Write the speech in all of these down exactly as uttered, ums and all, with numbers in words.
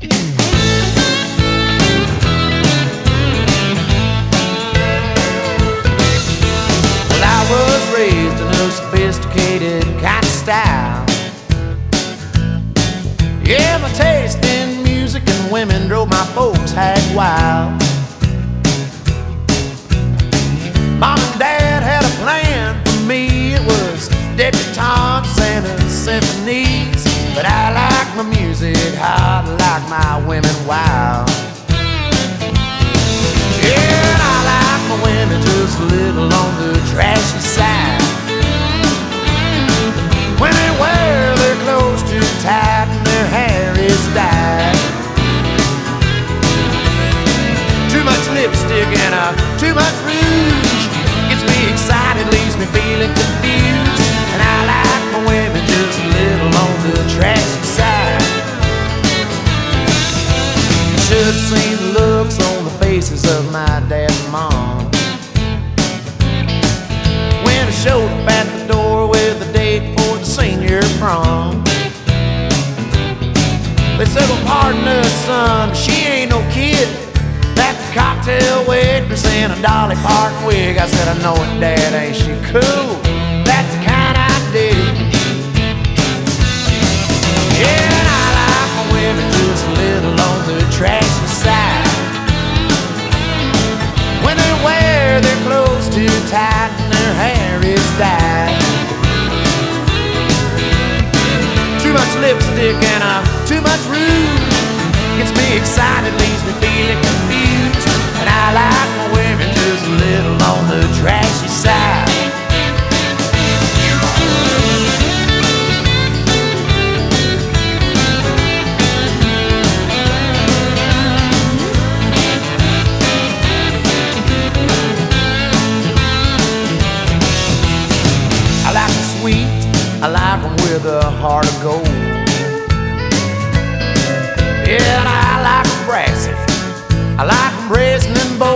Well, I was raised in a sophisticated kind of style. Yeah, my taste in music and women drove my folks hag wild. Mom and Dad had a plan for me. It was debutantes and symphonies. But I like my music hot, like my women wild. Yeah, and I like my women just a little on the trashy side. When they wear their clothes too tight and their hair is dyed. Too much lipstick and uh, too much rouge gets me excited, leaves me feeling confused. And I like my women just a little on the trashy side. Should've seen the looks on the faces of my dad and mom when I showed up at the door with a date for the senior prom. They said, well, pardon us, son, but she ain't no kid. That's a cocktail waitress in a Dolly Parton wig. I said, I know it, Dad, ain't she cool? That's the kind I dig. Yeah, and I like my women just a little on the trashy side. When they wear their clothes too tight and their hair is dyed. Too much lipstick and uh, too much rouge gets me excited, leaves me feeling confused. And I like my women just a little on the trashy side. I like them sweet, I like them with a heart of gold. Yeah, and I like them brassy, I like them brazen and bold.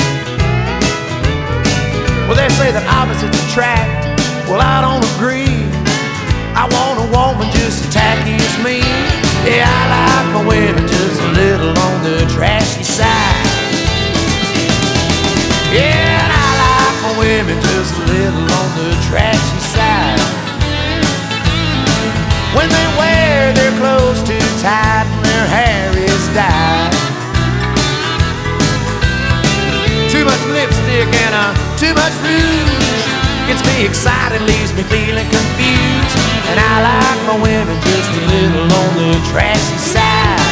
Well, they say that opposites attract, well, I don't agree. I want a woman just as tacky as me. Yeah, I like my women just a little on the trashy side. Yeah, and I like my women just a little on the trashy side. When they wear their clothes too tight and their hair is dyed. Too much lipstick and uh, too much rouge gets me excited, leaves me feeling confused. And I like my women just a little on the trashy side.